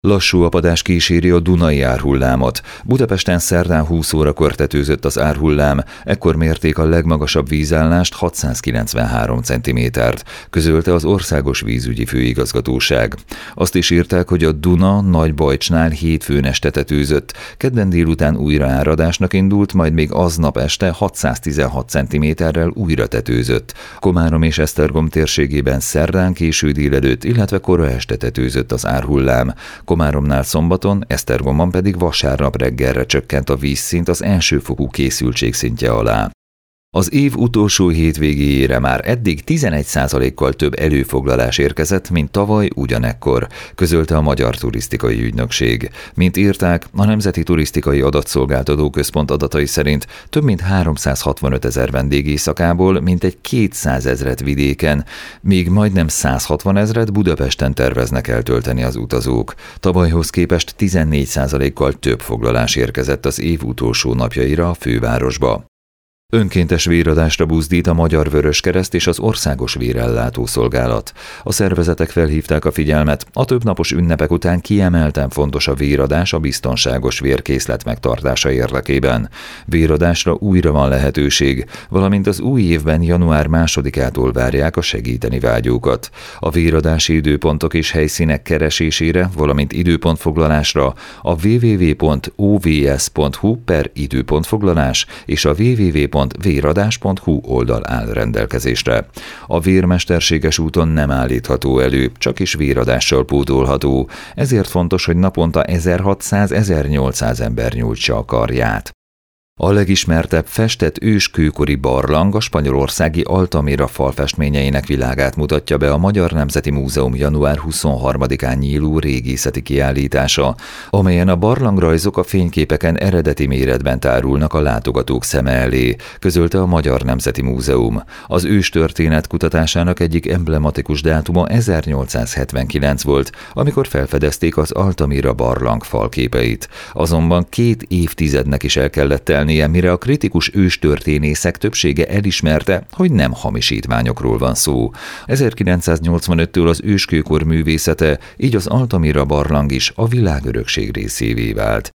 Lassú apadás kíséri a Dunai árhullámot. Budapesten szerdán 20 órakor tetőzött az árhullám, ekkor mérték a legmagasabb vízállást 693 cm-t, közölte az Országos Vízügyi Főigazgatóság. Azt is írták, hogy a Duna Nagybajcsnál hétfőn este tetőzött, kedden délután újraáradásnak indult, majd még aznap este 616 cm-rel újra tetőzött. Komárom és Esztergom térségében szerdán késő délelőtt, illetve kora este tetőzött az árhullám. Komáromnál szombaton, Esztergomban pedig vasárnap reggelre csökkent a vízszint az elsőfokú készültség szintje alá. Az év utolsó hétvégéjére már eddig 11%-kal több előfoglalás érkezett, mint tavaly ugyanekkor, közölte a Magyar Turisztikai Ügynökség. Mint írták, a Nemzeti Turisztikai Adatszolgáltató Központ adatai szerint több mint 365 000 vendégészakából mintegy 200 000 vidéken, míg majdnem 160 000 Budapesten terveznek eltölteni az utazók. Tavalyhoz képest 14%-kal több foglalás érkezett az év utolsó napjaira a fővárosba. Önkéntes véradásra buzdít a Magyar Vöröskereszt és az Országos Vérellátó Szolgálat. A szervezetek felhívták a figyelmet, a többnapos ünnepek után kiemelten fontos a véradás a biztonságos vérkészlet megtartása érdekében. Véradásra újra van lehetőség, valamint az új évben január 2-ától várják a segíteni vágyókat. A véradási időpontok és helyszínek keresésére, valamint időpontfoglalásra a www.ovs.hu/időpontfoglalás és a www.véradás.hu oldal áll rendelkezésre. A vér mesterséges úton nem állítható elő, csak is véradással pótolható, ezért fontos, hogy naponta 1600-1800 ember nyújtsa a karját. A legismertebb festett őskőkori barlang a spanyolországi Altamira falfestményeinek világát mutatja be a Magyar Nemzeti Múzeum január 23-án nyíló régészeti kiállítása, amelyen a barlangrajzok a fényképeken eredeti méretben tárulnak a látogatók szeme elé, közölte a Magyar Nemzeti Múzeum. Az őstörténet kutatásának egyik emblematikus dátuma 1879 volt, amikor felfedezték az Altamira barlang falképeit. Azonban 2 évtizednek is el kellett telnie, mire a kritikus őstörténészek többsége elismerte, hogy nem hamisítványokról van szó. 1985-től az őskőkor művészete, így az Altamira barlang is a világörökség részévé vált.